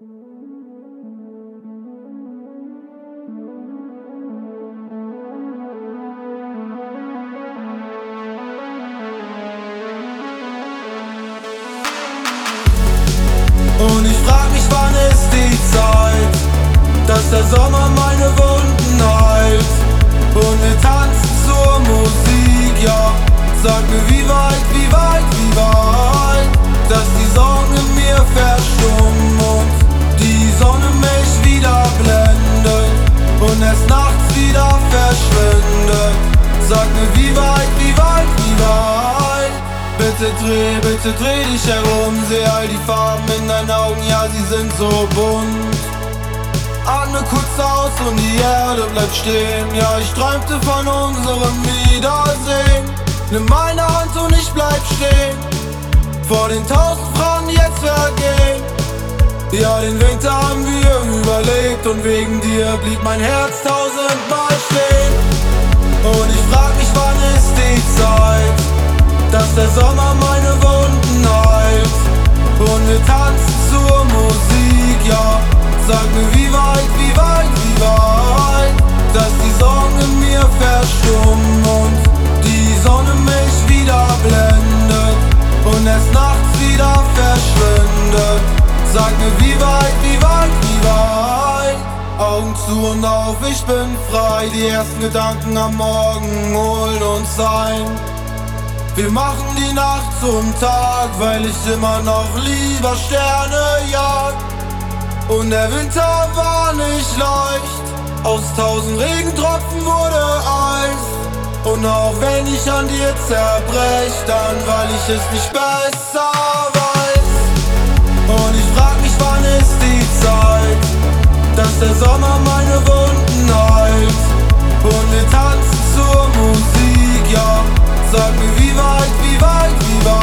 Und ich frag mich, wann ist die Zeit, dass der Sommer meine Wunden heilt. Und wir tanzen zur Musik, ja. Sag mir, wie weit, wie weit, wie weit, dass die Sorgen in mir verstummen und die Sonne mich wieder blendet und erst nachts wieder verschwindet. Sag mir, wie weit, wie weit, wie weit. Bitte dreh dich herum, seh all die Farben in deinen Augen, ja, sie sind so bunt. Atme kurz aus und die Erde bleibt stehen, ja, ich träumte von unserem Wiedersehen. Nimm meine Hand und ich bleib stehen, vor den 1000 Frauen, die jetzt vergehen. Ja, den Winter haben wir überlebt und wegen dir blieb mein Herz 1000-mal stehen. Und ich frag mich, wann ist die Zeit, dass der Sommer meine Wunden heilt. Und wir tanzen zur Musik, ja. Sag mir, wie weit, wie weit, wie weit, dass die Sorgen in mir verstummen und die Sonne mich wieder blendet und erst nachts wieder verschwindet. Sag mir, wie weit, wie weit, wie weit. Augen zu und auf, ich bin frei. Die ersten Gedanken am Morgen holen uns ein. Wir machen die Nacht zum Tag, weil ich immer noch lieber Sterne jag. Und der Winter war nicht leicht, aus 1000 Regentropfen wurde Eis. Und auch wenn ich an dir zerbrech, dann weil ich es nicht besser weiß. Und ich frag mich, wann ist die Zeit, dass der Sommer meine Wunden heilt. Und wir tanzen zur Musik, ja. Sag mir, wie weit, wie weit, wie weit,